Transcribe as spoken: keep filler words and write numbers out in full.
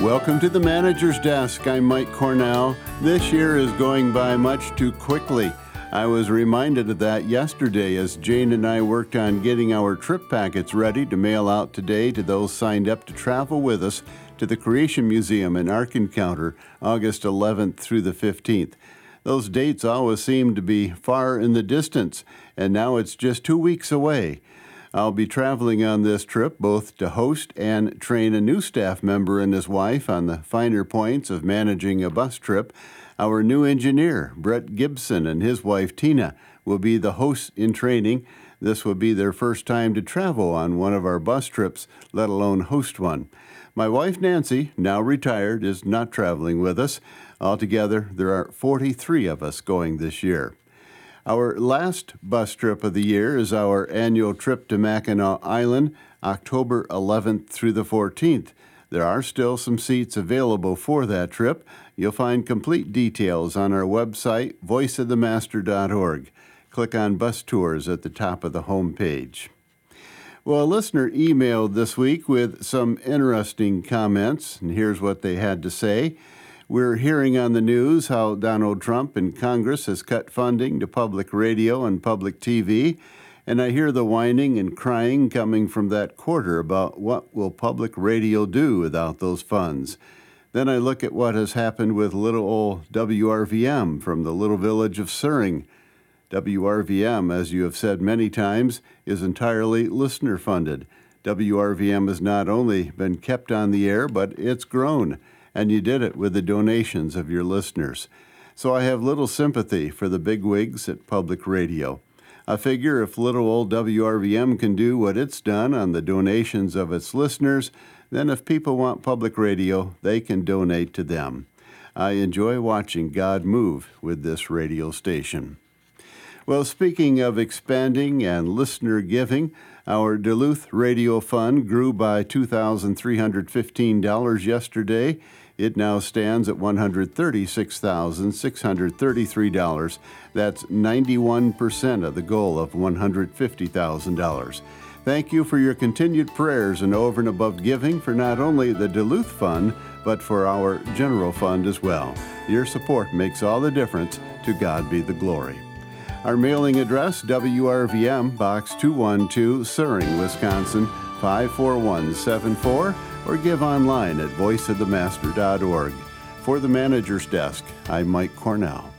Welcome to the Manager's Desk. I'm Mike Cornell. This year is going by much too quickly. I was reminded of that yesterday as Jane and I worked on getting our trip packets ready to mail out today to those signed up to travel with us to the Creation Museum in Ark Encounter, August eleventh through the fifteenth. Those dates always seem to be far in the distance, and now it's just two weeks away. I'll be traveling on this trip both to host and train a new staff member and his wife on the finer points of managing a bus trip. Our new engineer, Brett Gibson, and his wife, Tina, will be the hosts in training. This will be their first time to travel on one of our bus trips, let alone host one. My wife, Nancy, now retired, is not traveling with us. Altogether, there are forty-three of us going this year. Our last bus trip of the year is our annual trip to Mackinac Island, October eleventh through the fourteenth. There are still some seats available for that trip. You'll find complete details on our website, voice of the master dot org. Click on Bus Tours at the top of the home page. Well, a listener emailed this week with some interesting comments, and here's what they had to say. We're hearing on the news how Donald Trump in Congress has cut funding to public radio and public T V, and I hear the whining and crying coming from that quarter about what will public radio do without those funds. Then I look at what has happened with little old W R V M from the little village of Suring. W R V M, as you have said many times, is entirely listener-funded. W R V M has not only been kept on the air, but it's grown. And you did it with the donations of your listeners. So I have little sympathy for the bigwigs at public radio. I figure if little old W R V M can do what it's done on the donations of its listeners, then if people want public radio, they can donate to them. I enjoy watching God move with this radio station. Well, speaking of expanding and listener giving, our Duluth Radio Fund grew by two thousand three hundred fifteen dollars yesterday. It now stands at one hundred thirty-six thousand six hundred thirty-three dollars. That's ninety-one percent of the goal of one hundred fifty thousand dollars. Thank you for your continued prayers and over and above giving for not only the Duluth Fund, but for our general fund as well. Your support makes all the difference. To God be the glory. Our mailing address, W R V M, Box two one two, Suring, Wisconsin, five four one seven four, or give online at voice of the master dot org. For the Manager's Desk, I'm Mike Cornell.